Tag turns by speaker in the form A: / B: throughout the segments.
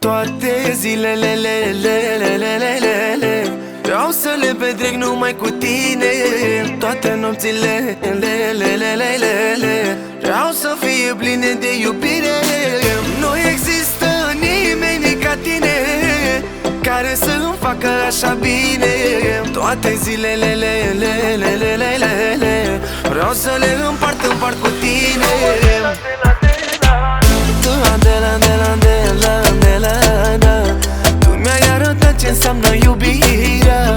A: Toate zilele vreau să le petrec numai cu tine. Toate nopțile vreau să fie pline de iubire. Nu există nimeni ca tine care să-mi facă așa bine. Toate zilele vreau să le împart cu tine. Tu mi-ai arătat ce înseamnă iubirea.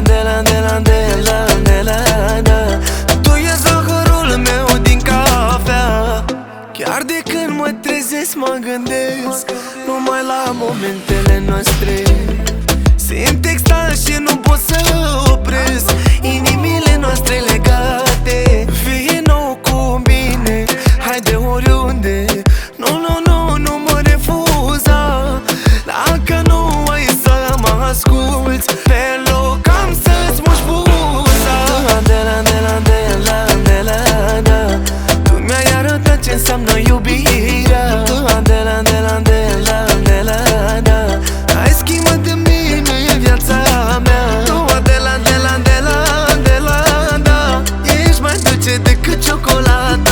A: Tu ești zahărul meu din cafea. Chiar de când mă trezesc mă gândesc numai la momentele noastre. Simt extaz și nu pot să opresc inimile noastre legate. Fie nou cu mine, haide oriunde. Nu mă refuza. Dacă nu ai să mă asculți, pe loc am să-ți muși buza. Tu mi-ai arătat ce înseamnă iubirea. Ai schimbat de mine viața mea. Ești mai dulce decât ciocolata.